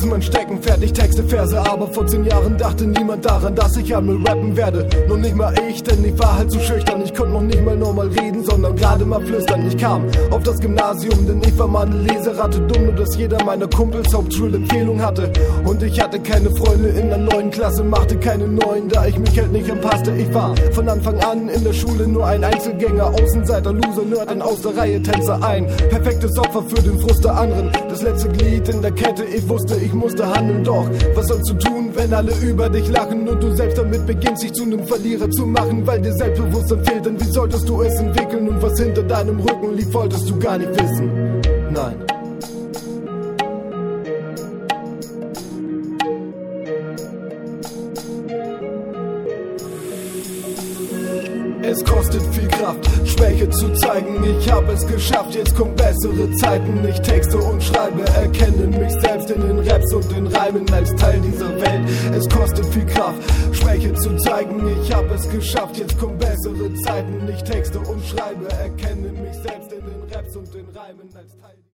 ist mein Steckenpferd, ich texte Verse, aber vor 10 Jahren dachte niemand daran, dass ich einmal rappen werde. Nur nicht mal ich, denn ich war halt zu schüchtern. Ich konnte noch nicht mal normal reden, sondern gerade mal flüstern. Ich kam auf das Gymnasium, denn ich war mal eine Leseratte. Dumm, nur dass jeder meiner Kumpels Hauptschulempfehlung hatte. Und ich hatte keine Freunde in der 9. Klasse, machte keine neuen, da ich mich halt nicht anpasste. Ich war von Anfang an in der Schule nur ein Einzelgänger, Außenseiter, Loser, Nerd, ein aus der Reihe Tänzer, ein perfektes Opfer für den Frust der anderen. Das letzte Glied in der Kette, ich wusste, ich musste handeln. Doch was sollst du tun, wenn alle über dich lachen und du selbst damit beginnst, dich zu einem Verlierer zu machen, weil dir Selbstbewusstsein fehlt? Denn wie solltest du es entwickeln und was hinter deinem Rücken liegt, wolltest du gar nicht wissen. Nein. Es kostet viel Kraft, Schwäche zu zeigen. Ich hab es geschafft, jetzt kommen bessere Zeiten. Ich texte und schreibe, erkenne mich selbst in den Raps und den Reimen als Teil dieser Welt. Es kostet viel Kraft, Schwäche zu zeigen. Ich hab es geschafft, jetzt kommen bessere Zeiten. Ich texte und schreibe, erkenne mich selbst in den Raps und den Reimen als Teil